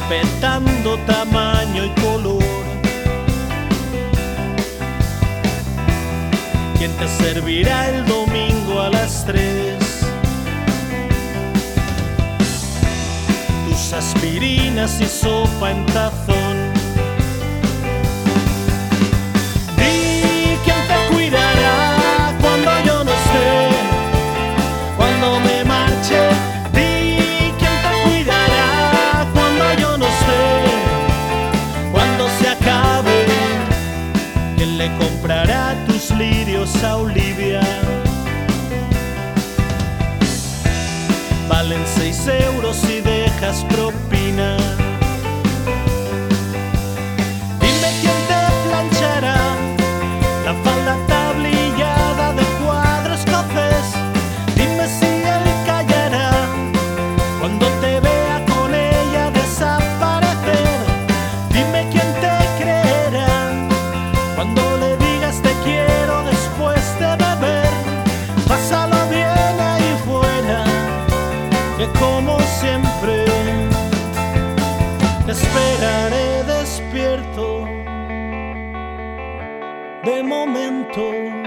respetando tamaño y color. ¿Quién te servirá el domingo a las 3? Tus aspirinas y sopa en tazón. Di quién te cuidará cuando yo no esté, cuando me marche. Di quién te cuidará cuando yo no esté, cuando se acabe. ¿Quién le comprará tus lirios a Olivia? Valen 6 euros si dejas propina. Dime quién te planchará la falda tablillada de cuadro escocés. Dime si él callará cuando te vea con ella desaparecer. Dime quién te creerá cuando le digas te quiero después de beber. Pásalo bien ahí fuera, que como siempre te esperaré despierto. De momento